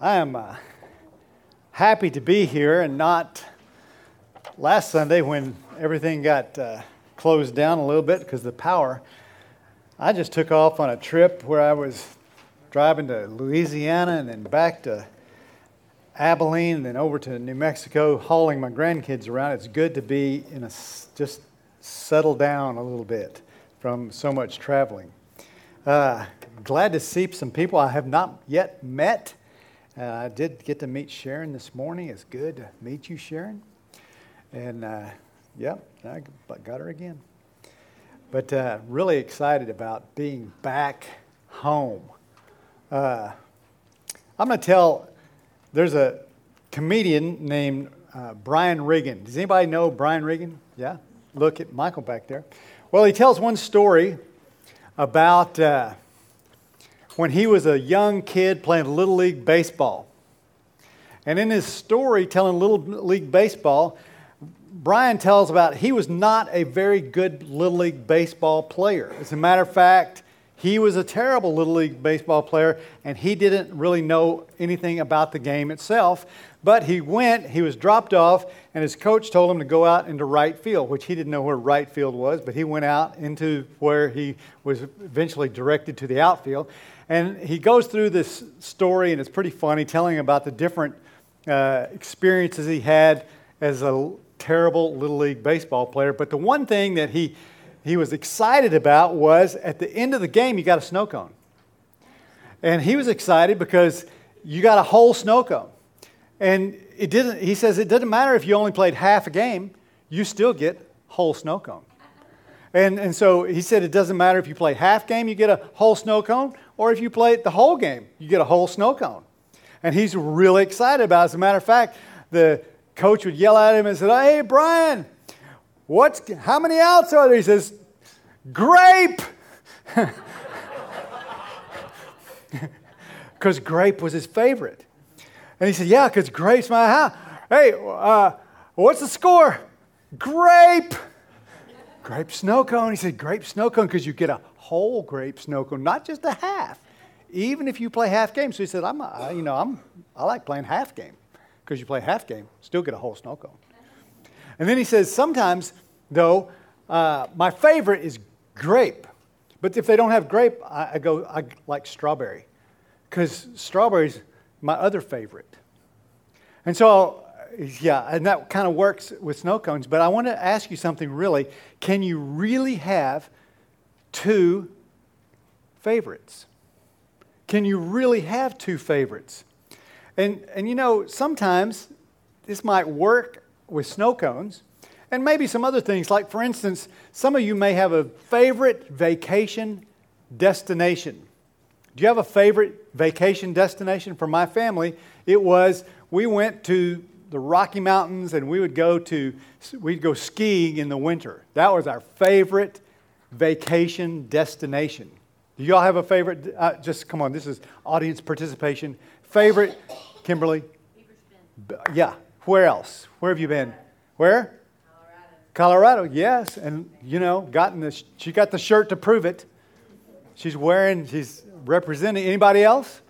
I am happy to be here and not last Sunday when everything got closed down a little bit because of the power. I just took off on a trip where I was driving to Louisiana and then back to Abilene and then over to New Mexico, hauling my grandkids around. It's good to be just settle down a little bit from so much traveling. Glad to see some people I have not yet met. I did get to meet Sharon this morning. It's good to meet you, Sharon. And I got her again. But really excited about being back home. I'm going to tell, there's a comedian named Brian Regan. Does anybody know Brian Regan? Yeah? Look at Michael back there. Well, he tells one story about when he was a young kid playing Little League Baseball. And in his story telling Little League Baseball, Brian tells about he was not a very good Little League Baseball player. As a matter of fact, he was a terrible Little League Baseball player, and he didn't really know anything about the game itself. But he was dropped off, and his coach told him to go out into right field, which he didn't know where right field was, but he went out into where he was eventually directed to the outfield. And he goes through this story, and it's pretty funny, telling about the different experiences he had as a terrible Little League Baseball player. But the one thing that he was excited about was at the end of the game, you got a snow cone. And he was excited because you got a whole snow cone. And he says it doesn't matter if you only played half a game, you still get whole snow cone. And so he said it doesn't matter if you play half game, you get a whole snow cone, or if you play the whole game, you get a whole snow cone. And he's really excited about it. As a matter of fact, the coach would yell at him and say, "Hey, Brian, how many outs are there?" He says, "Grape!" Because grape was his favorite. And he said, "Yeah, because grape's my house. Hey, what's the score?" "Grape!" "Grape snow cone." He said, "Grape snow cone because you get a whole grape snow cone, not just a half, even if you play half game." So he said, I like playing half game because you play half game, still get a whole snow cone. And then he says, sometimes, though, my favorite is grape. But if they don't have grape, I like strawberry because strawberry's my other favorite. And so, and that kind of works with snow cones. But I want to ask you something really. Can you really have two favorites? Can you really have two favorites? And sometimes this might work with snow cones and maybe some other things. Like, for instance, some of you may have a favorite vacation destination. Do you have a favorite vacation destination? For my family, we went to the Rocky Mountains and we'd go skiing in the winter. That was our favorite vacation destination. Do y'all have a favorite? Just come on, this is audience participation. Favorite, Kimberly? Yeah. Where else? Where have you been? Where? Colorado, yes. And, she got the shirt to prove it. She's representing. Anybody else?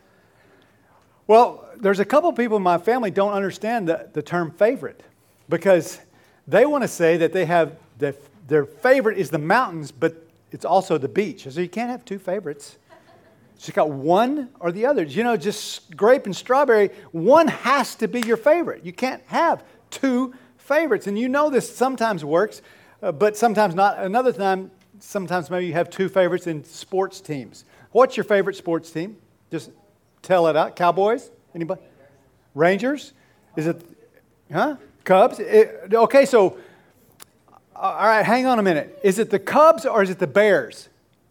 Well, there's a couple people in my family don't understand the term favorite because they want to say that they have their favorite is the mountains, but it's also the beach. So you can't have two favorites. You got one or the other. Just grape and strawberry, one has to be your favorite. You can't have two favorites. And this sometimes works, but sometimes not. Another time, sometimes maybe you have two favorites in sports teams. What's your favorite sports team? Just tell it out. Cowboys? Anybody? Rangers? Is it, Cubs? Okay, so, all right, hang on a minute. Is it the Cubs or is it the Bears?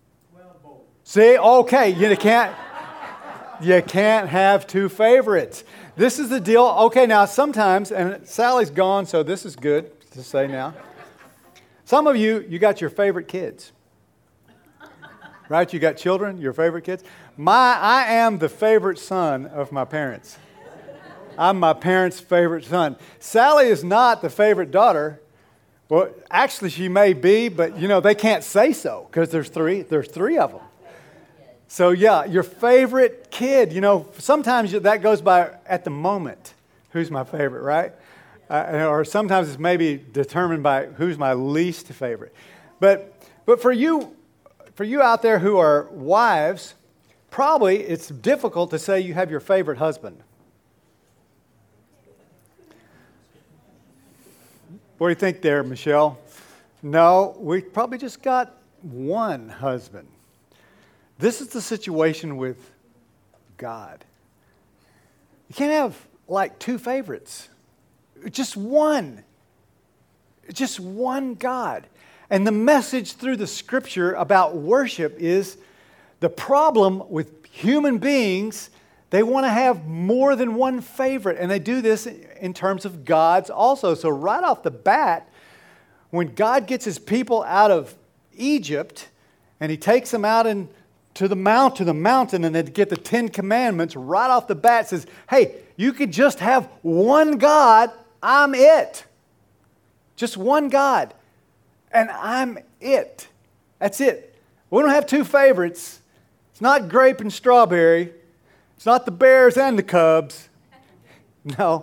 See, okay, you can't have two favorites. This is the deal. Okay, now sometimes, and Sally's gone, so this is good to say now. Some of you got your favorite kids. Right? You got children, your favorite kids. I am the favorite son of my parents. I'm my parents' favorite son. Sally is not the favorite daughter. Well, actually she may be, but they can't say so because there's three of them. So yeah, your favorite kid, sometimes that goes by at the moment. Who's my favorite, right? Or sometimes it's maybe determined by who's my least favorite. But for you out there who are wives, probably it's difficult to say you have your favorite husband. What do you think there, Michelle? No, we probably just got one husband. This is the situation with God. You can't have like two favorites. Just one. Just one God. And the message through the scripture about worship is the problem with human beings, they want to have more than one favorite. And they do this in terms of gods also. So right off the bat, when God gets his people out of Egypt and he takes them out to the mountain, and they get the 10 Commandments, right off the bat says, hey, you could just have one God, I'm it. Just one God, and I'm it. That's it. We don't have two favorites. It's not grape and strawberry. It's not the Bears and the Cubs. No.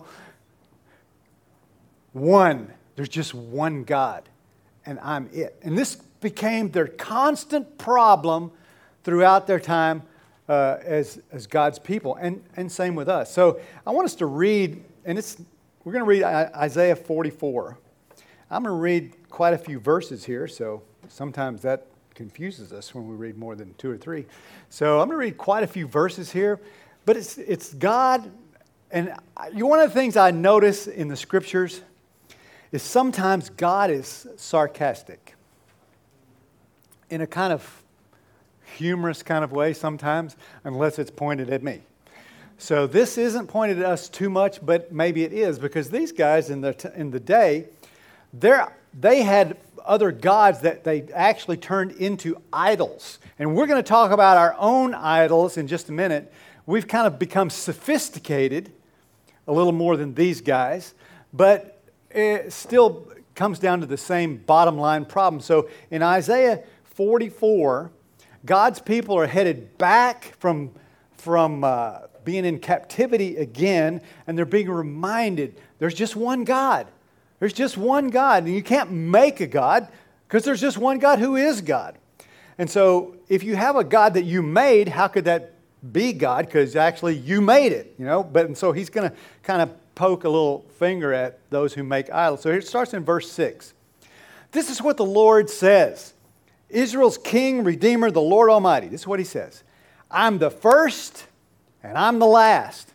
One. There's just one God, and I'm it. And this became their constant problem throughout their time as God's people, and same with us. So I want us to read, and we're going to read Isaiah 44. I'm going to read quite a few verses here, so sometimes that confuses us when we read more than 2 or 3. So I'm going to read quite a few verses here, but it's God, and one of the things I notice in the scriptures is sometimes God is sarcastic in a kind of humorous kind of way sometimes, unless it's pointed at me. So this isn't pointed at us too much, but maybe it is, because these guys in the day, they had other gods that they actually turned into idols. And we're going to talk about our own idols in just a minute. We've kind of become sophisticated, a little more than these guys, but it still comes down to the same bottom line problem. So in Isaiah 44, God's people are headed back from being in captivity again, and they're being reminded there's just one God. There's just one God, and you can't make a God because there's just one God who is God. And so if you have a God that you made, how could that be God? Because actually you made it, And so he's going to kind of poke a little finger at those who make idols. So here it starts in verse 6. This is what the Lord says. Israel's King, Redeemer, the Lord Almighty. This is what he says. I'm the first and I'm the last.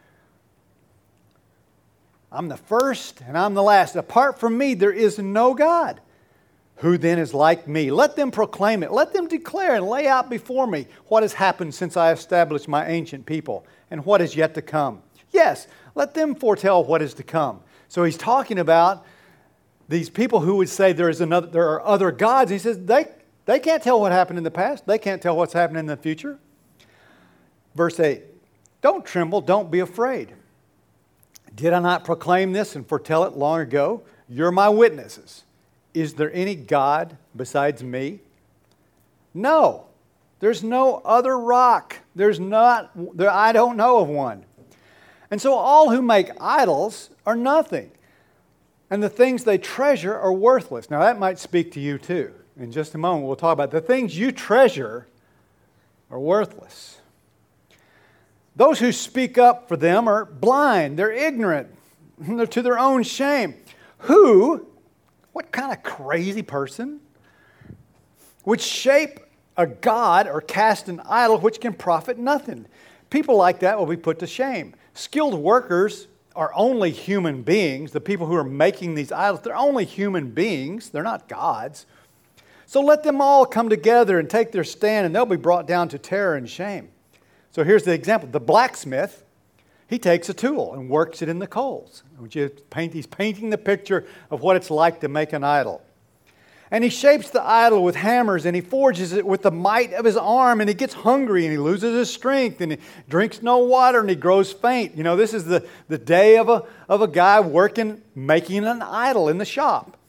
I'm the first and I'm the last. Apart from me, there is no God. Who then is like me? Let them proclaim it. Let them declare and lay out before me what has happened since I established my ancient people and what is yet to come. Yes, let them foretell what is to come. So he's talking about these people who would say there are other gods. He says they can't tell what happened in the past. They can't tell what's happening in the future. Verse 8, don't tremble, don't be afraid. Did I not proclaim this and foretell it long ago? You're my witnesses. Is there any God besides me? No, there's no other rock. I don't know of one. And so all who make idols are nothing. And the things they treasure are worthless. Now that might speak to you too. In just a moment we'll talk about the things you treasure are worthless. Those who speak up for them are blind. They're ignorant. They're to their own shame. What kind of crazy person would shape a god or cast an idol which can profit nothing? People like that will be put to shame. Skilled workers are only human beings. The people who are making these idols, they're only human beings. They're not gods. So let them all come together and take their stand, and they'll be brought down to terror and shame. So here's the example. The blacksmith, he takes a tool and works it in the coals. He's painting the picture of what it's like to make an idol. And he shapes the idol with hammers, and he forges it with the might of his arm, and he gets hungry, and he loses his strength, and he drinks no water, and he grows faint. This is the day of a guy making an idol in the shop.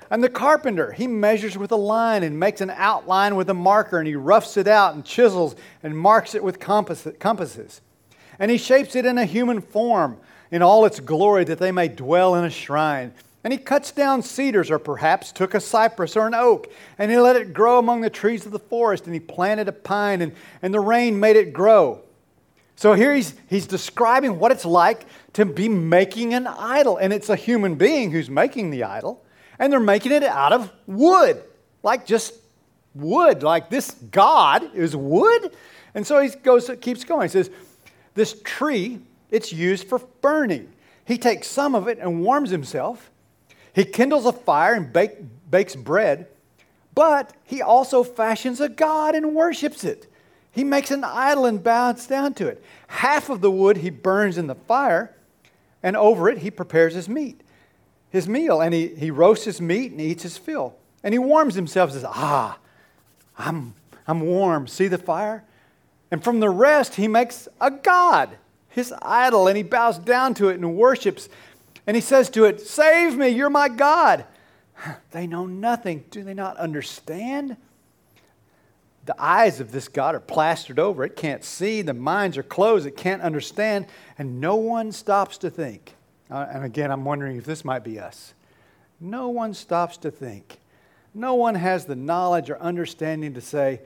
And the carpenter, he measures with a line and makes an outline with a marker, and he roughs it out and chisels and marks it with compasses. And he shapes it in a human form in all its glory that they may dwell in a shrine. And he cuts down cedars, or perhaps took a cypress or an oak, and he let it grow among the trees of the forest, and he planted a pine, and the rain made it grow. So here he's describing what it's like to be making an idol. And it's a human being who's making the idol, and they're making it out of wood, like just wood, like this God is wood. And so keeps going. He says, this tree, it's used for burning. He takes some of it and warms himself. He kindles a fire and bakes bread, but he also fashions a god and worships it. He makes an idol and bows down to it. Half of the wood he burns in the fire, and over it he prepares his meal. And he roasts his meat and eats his fill. And he warms himself and says, I'm warm. See the fire? And from the rest he makes a god, his idol, and he bows down to it and worships. And he says to it, save me, you're my God. They know nothing. Do they not understand? The eyes of this God are plastered over. It can't see. The minds are closed. It can't understand. And no one stops to think. And again, I'm wondering if this might be us. No one stops to think. No one has the knowledge or understanding to say,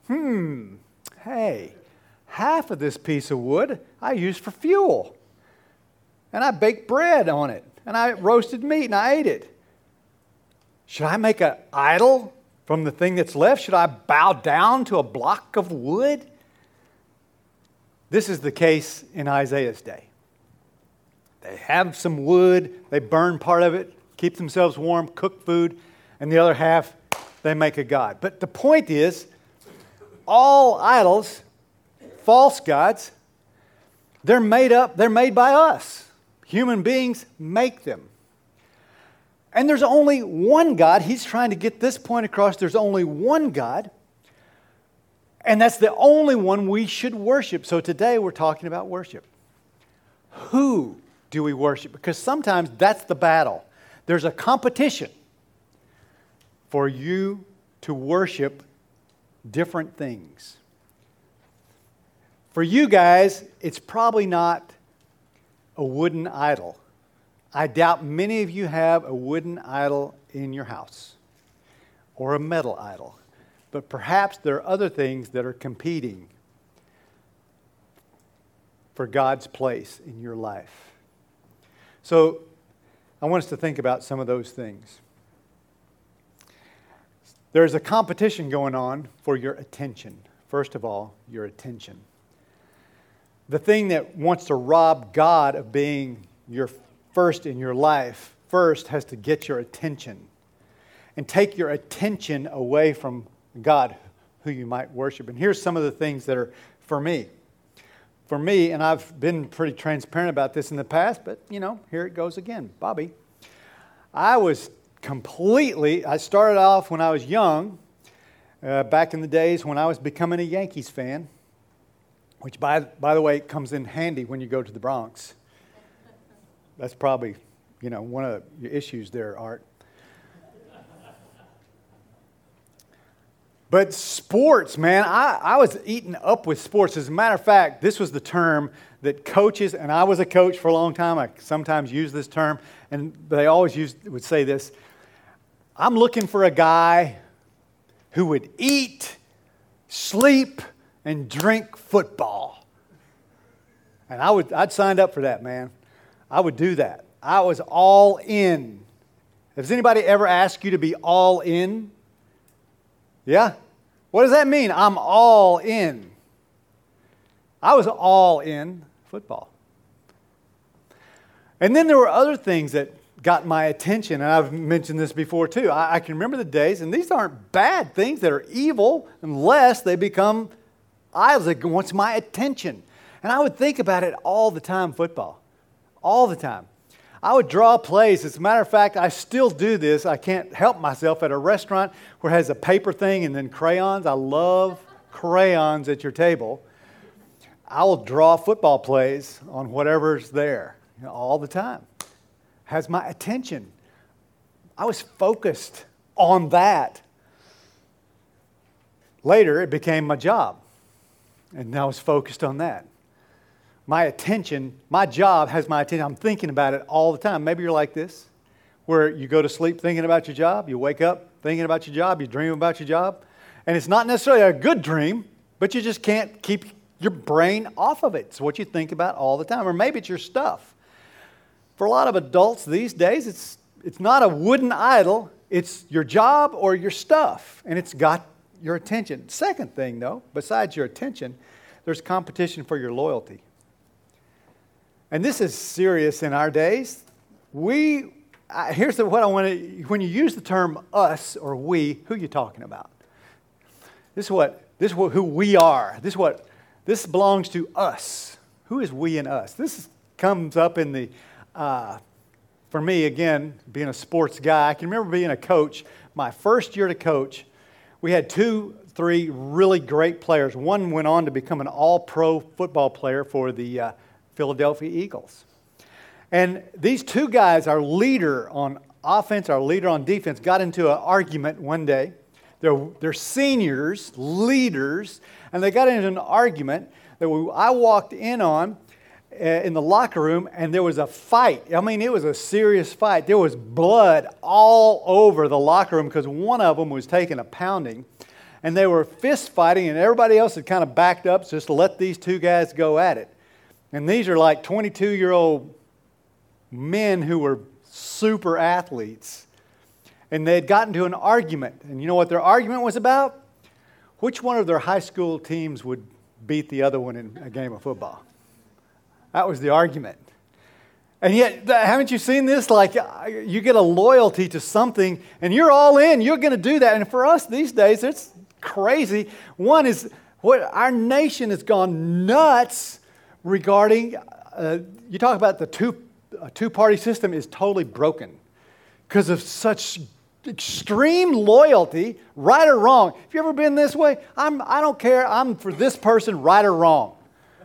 hey, half of this piece of wood I used for fuel. And I baked bread on it. And I roasted meat and I ate it. Should I make an idol from the thing that's left? Should I bow down to a block of wood? This is the case in Isaiah's day. They have some wood, they burn part of it, keep themselves warm, cook food, and the other half, they make a god. But the point is, all idols, false gods, they're made by us. Human beings make them. And there's only one God. He's trying to get this point across. There's only one God. And that's the only one we should worship. So today we're talking about worship. Who do we worship? Because sometimes that's the battle. There's a competition for you to worship different things. For you guys, it's probably not a wooden idol. I doubt many of you have a wooden idol in your house or a metal idol. But perhaps there are other things that are competing for God's place in your life. So I want us to think about some of those things. There's a competition going on for your attention. First of all, your attention. The thing that wants to rob God of being your first in your life first has to get your attention and take your attention away from God, who you might worship. And here's some of the things that are for me. For me, and I've been pretty transparent about this in the past, but here it goes again. Bobby, I started off when I was young, back in the days when I was becoming a Yankees fan. Which, by the way, comes in handy when you go to the Bronx. That's probably, one of your issues there, Art. But sports, man, I was eaten up with sports. As a matter of fact, this was the term that coaches, and I was a coach for a long time. I sometimes use this term, and they always would say this. I'm looking for a guy who would eat, sleep, and drink football. And I'd signed up for that, man. I would do that. I was all in. Has anybody ever asked you to be all in? Yeah? What does that mean? I'm all in. I was all in football. And then there were other things that got my attention, and I've mentioned this before too. I can remember the days, and these aren't bad things that are evil unless they become idols that wants my attention. And I would think about it all the time, football. All the time. I would draw plays. As a matter of fact, I still do this. I can't help myself at a restaurant where it has a paper thing and then crayons. I love crayons at your table. I will draw football plays on whatever's there all the time. Has my attention. I was focused on that. Later, it became my job. And I was focused on that. My attention, my job has my attention. I'm thinking about it all the time. Maybe you're like this, where you go to sleep thinking about your job, you wake up thinking about your job, you dream about your job. And it's not necessarily a good dream, but you just can't keep your brain off of it. It's what you think about all the time. Or maybe it's your stuff. For a lot of adults these days, it's not a wooden idol. It's your job or your stuff. And it's got your attention. Second thing, though, besides your attention, there's competition for your loyalty. And this is serious in our days. Here's what I want to, when you use the term us or we, who are you talking about? This is who we are. This belongs to us. Who is we and us? This comes up in the, for me, again, being a sports guy, I can remember being a coach. My first year to coach, we had 3 really great players. One went on to become an all-pro football player for the Philadelphia Eagles. And these 2 guys, our leader on offense, our leader on defense, got into an argument one day. They're seniors, leaders, and they got into an argument that I walked in on in the locker room, and there was a fight. I mean, it was a serious fight. There was blood all over the locker room because one of them was taking a pounding, and they were fist fighting, and everybody else had kind of backed up just to let these 2 guys go at it. And these are like 22-year-old men who were super athletes. And they had gotten to an argument. And you know what their argument was about? Which one of their high school teams would beat the other one in a game of football? That was the argument. And yet, haven't you seen this? Like, you get a loyalty to something, and you're all in. You're going to do that. And for us these days, it's crazy. One is, our nation has gone nuts regarding, you talk about the two-party system is totally broken because of such extreme loyalty, right or wrong. Have you ever been this way? I don't care. I'm for this person, right or wrong.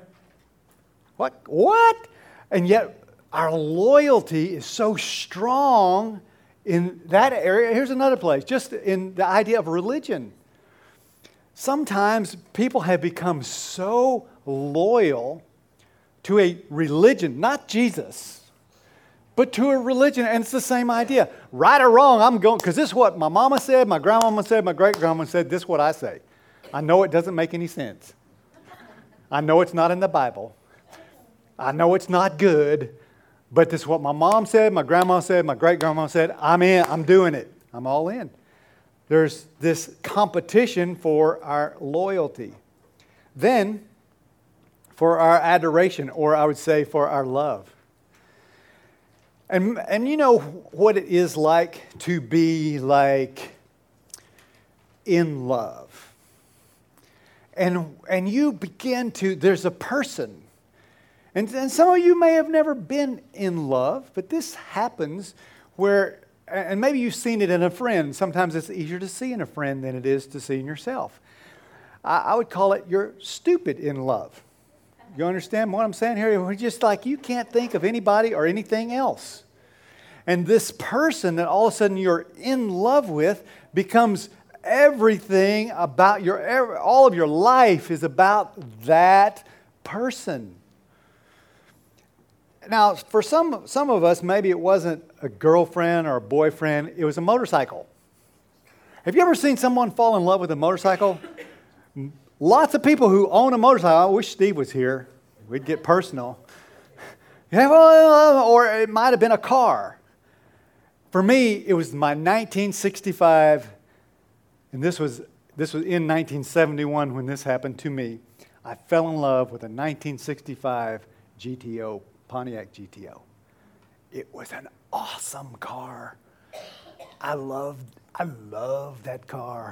What? And yet our loyalty is so strong in that area. Here's another place, just in the idea of religion. Sometimes people have become so loyal to a religion, not Jesus, but to a religion, and it's the same idea. Right or wrong, I'm going, because this is what my mama said, my grandmama said, my great-grandma said, this is what I say. I know it doesn't make any sense. I know it's not in the Bible. I know it's not good, but this is what my mom said, my grandma said, my great-grandma said. I'm in, I'm doing it. I'm all in. There's this competition for our loyalty. Then, for our adoration, or I would say for our love. And you know what it is like to be like in love. And you begin to, there's a person. And some of you may have never been in love, but this happens where, and maybe you've seen it in a friend. Sometimes it's easier to see in a friend than it is to see in yourself. I would call it you're stupid in love. You understand what I'm saying here? We're just like, you can't think of anybody or anything else. And this person that all of a sudden you're in love with becomes everything about all of your life is about that person. Now, for some of us, maybe it wasn't a girlfriend or a boyfriend, it was a motorcycle. Have you ever seen someone fall in love with a motorcycle? Lots of people who own a motorcycle, I wish Steve was here, we'd get personal. Or it might have been a car. For me, it was my 1965, and this was in 1971 when this happened to me. I fell in love with a 1965 GTO, Pontiac GTO. It was an awesome car. I loved that car.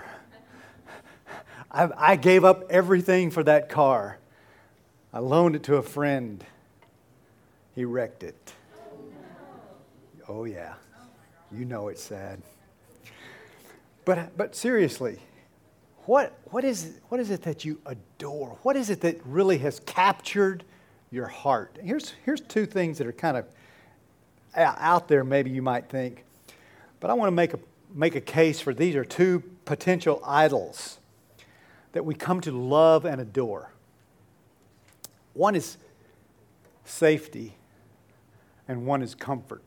I gave up everything for that car. I loaned it to a friend. He wrecked it. Oh yeah, you know it's sad. But seriously, what is it that you adore? What is it that really has captured your heart? Here's 2 things that are kind of out there. Maybe you might think But I want to make a case for these are two potential idols that we come to love and adore. One is safety, and one is comfort.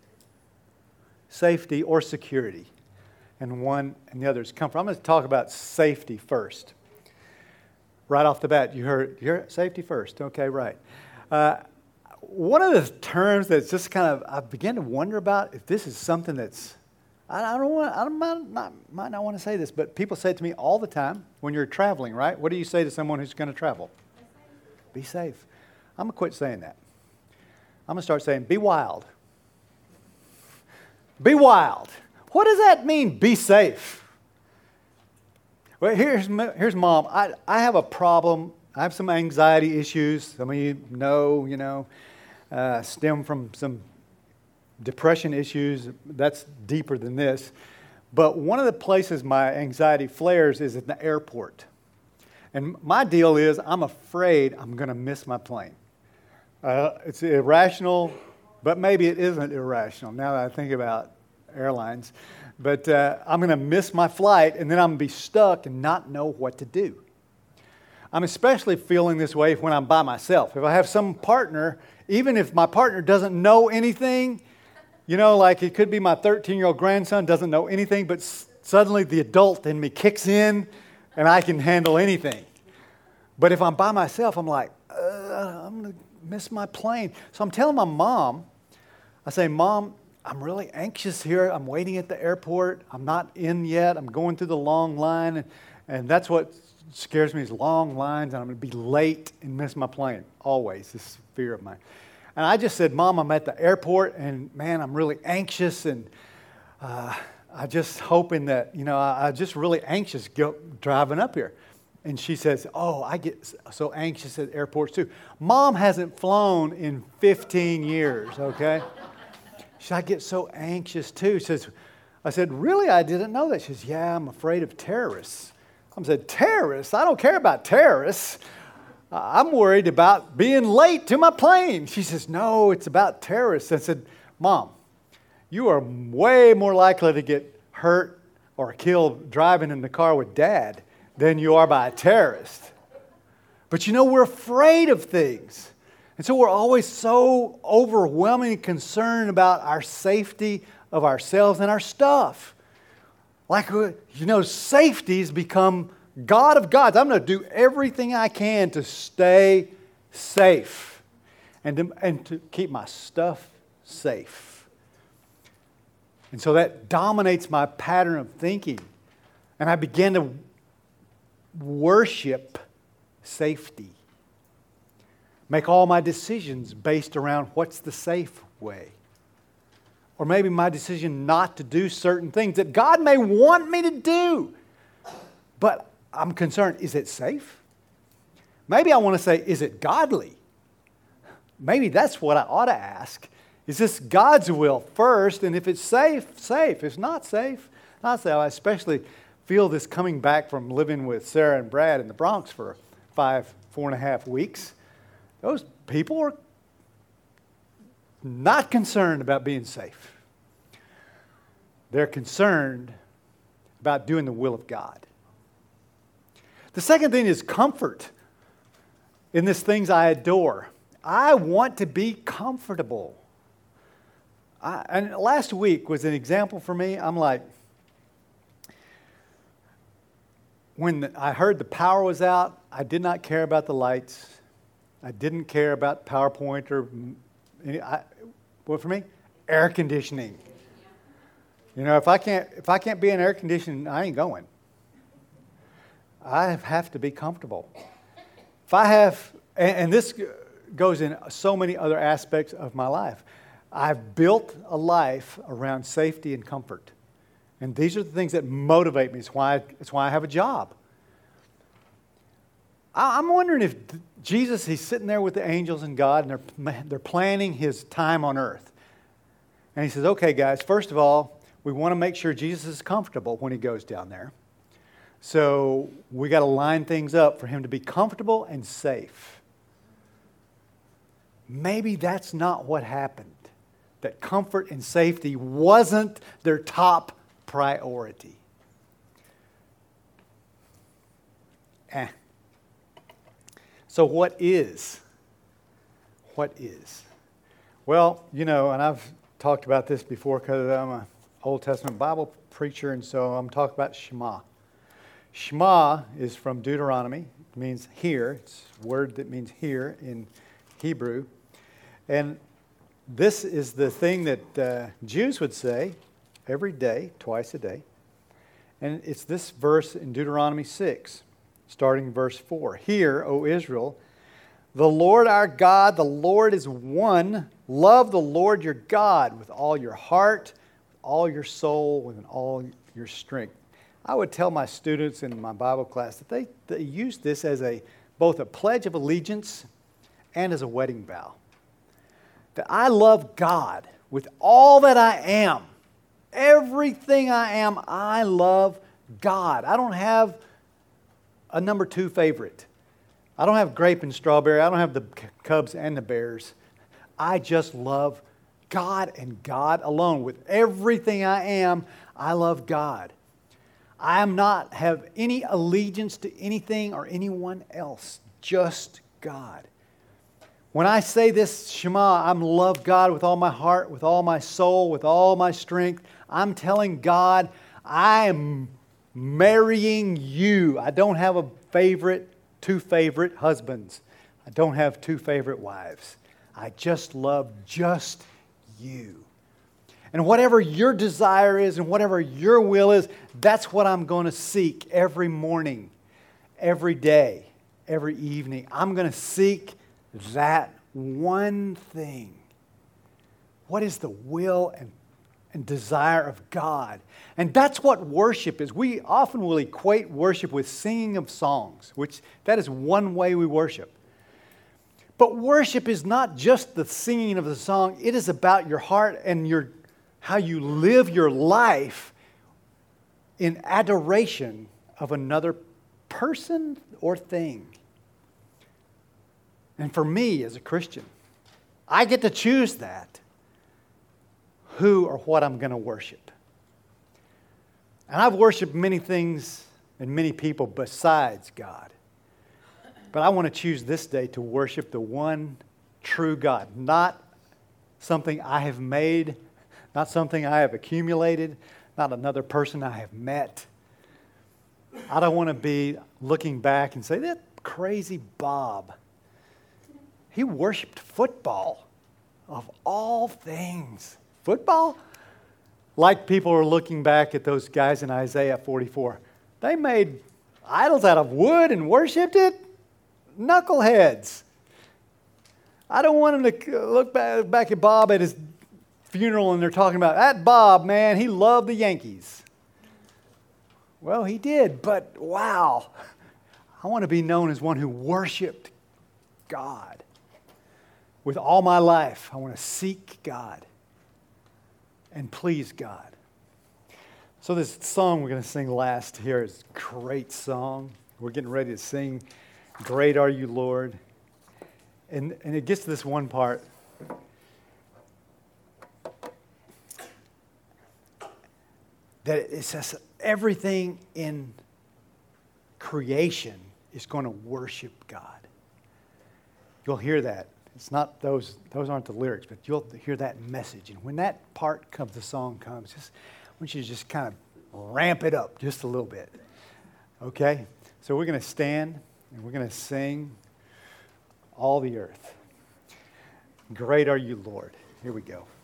Safety or security, and the other is comfort. I'm going to talk about safety first. Right off the bat, you heard safety first. Okay, right. One of the terms that's just kind of, I began to wonder about if this is something that's, I might not want to say this, but people say it to me all the time when you're traveling, right? What do you say to someone who's going to travel? Be safe. I'm going to quit saying that. I'm going to start saying, be wild. Be wild. What does that mean, be safe? Well, here's Mom. I have a problem. I have some anxiety issues. Some of you know, stem from some depression issues. That's deeper than this. But one of the places my anxiety flares is at the airport. And my deal is I'm afraid I'm going to miss my plane. It's irrational, but maybe it isn't irrational now that I think about airlines. But I'm going to miss my flight, and then I'm going to be stuck and not know what to do. I'm especially feeling this way when I'm by myself. If I have some partner, even if my partner doesn't know anything, like it could be my 13-year-old grandson doesn't know anything, but suddenly the adult in me kicks in and I can handle anything. But if I'm by myself, I'm like, I'm going to miss my plane. So I'm telling my mom, I say, Mom, I'm really anxious here. I'm waiting at the airport. I'm not in yet. I'm going through the long line. And that's what scares me is long lines. And I'm going to be late and miss my plane. Always, this fear of mine. And I just said, Mom, I'm at the airport. And man, I'm really anxious. And I just hoping that, I'm just really anxious driving up here. And she says, oh, I get so anxious at airports too. Mom hasn't flown in 15 years, okay? She said, I get so anxious too. I said, really? I didn't know that. She says, yeah, I'm afraid of terrorists. I said, terrorists? I don't care about terrorists. I'm worried about being late to my plane. She says, no, it's about terrorists. I said, Mom, you are way more likely to get hurt or killed driving in the car with Dad than you are by a terrorist. But we're afraid of things. And so we're always so overwhelmingly concerned about our safety of ourselves and our stuff. Like, safety's become God of gods. I'm going to do everything I can to stay safe and to keep my stuff safe. And so that dominates my pattern of thinking. And I begin to worship safety. Make all my decisions based around what's the safe way. Or maybe my decision not to do certain things that God may want me to do. But I'm concerned, is it safe? Maybe I want to say, is it godly? Maybe that's what I ought to ask. Is this God's will first? And if it's safe, safe. If it's not safe, not safe. I especially feel this coming back from living with Sarah and Brad in the Bronx for 4.5 weeks. Those people are not concerned about being safe. They're concerned about doing the will of God. The second thing is comfort in these things I adore. I want to be comfortable. And last week was an example for me. I'm like, when I heard the power was out, I did not care about the lights. I didn't care about PowerPoint or what for me? Air conditioning. If I can't be in air conditioning, I ain't going. I have to be comfortable. If I have, and this goes in so many other aspects of my life. I've built a life around safety and comfort. And these are the things that motivate me. It's why I have a job. I'm wondering if Jesus, he's sitting there with the angels and God, and they're planning his time on earth. And he says, okay, guys, first of all, we want to make sure Jesus is comfortable when he goes down there. So we got to line things up for him to be comfortable and safe. Maybe that's not what happened. that comfort and safety wasn't their top priority. So what is? What is? Well, and I've talked about this before because I'm an Old Testament Bible preacher, and so I'm talking about Shema. Shema is from Deuteronomy. It means hear. It's a word that means hear in Hebrew. And this is the thing that Jews would say every day, twice a day. And it's this verse in Deuteronomy 6, starting verse 4. Hear, O Israel, the Lord our God, the Lord is one. Love the Lord your God with all your heart, with all your soul, with all your strength. I would tell my students in my Bible class that they use this as both a pledge of allegiance and as a wedding vow. That I love God with all that I am. Everything I am, I love God. I don't have a number 2 favorite. I don't have grape and strawberry. I don't have the Cubs and the Bears. I just love God and God alone. With everything I am, I love God. I am not have any allegiance to anything or anyone else, just God. When I say this Shema, I'm love God with all my heart, with all my soul, with all my strength. I'm telling God, I am marrying you. I don't have two favorite husbands. I don't have 2 favorite wives. I just love just you. And whatever your desire is and whatever your will is, that's what I'm going to seek every morning, every day, every evening. I'm going to seek that one thing. What is the will and desire of God? And that's what worship is. We often will equate worship with singing of songs, which that is one way we worship. But worship is not just the singing of the song. It is about your heart and how you live your life in adoration of another person or thing. And for me as a Christian, I get to choose that, who or what I'm going to worship. And I've worshiped many things and many people besides God. But I want to choose this day to worship the one true God, not something I have made, not something I have accumulated, not another person I have met. I don't want to be looking back and say, that crazy Bob, he worshiped football of all things. Football? Like people are looking back at those guys in Isaiah 44. They made idols out of wood and worshipped it? Knuckleheads. I don't want them to look back at Bob at his funeral and they're talking about, that Bob, man, he loved the Yankees. Well, he did, but wow. I want to be known as one who worshiped God. With all my life, I want to seek God and please God. So this song we're going to sing last here is a great song. We're getting ready to sing, Great Are You, Lord. And it gets to this one part. That it says everything in creation is going to worship God. You'll hear that. It's not those aren't the lyrics, but you'll hear that message. And when that part comes, the song comes, I want you to just kind of ramp it up just a little bit. Okay? So we're going to stand and we're going to sing All the Earth. Great are you, Lord. Here we go.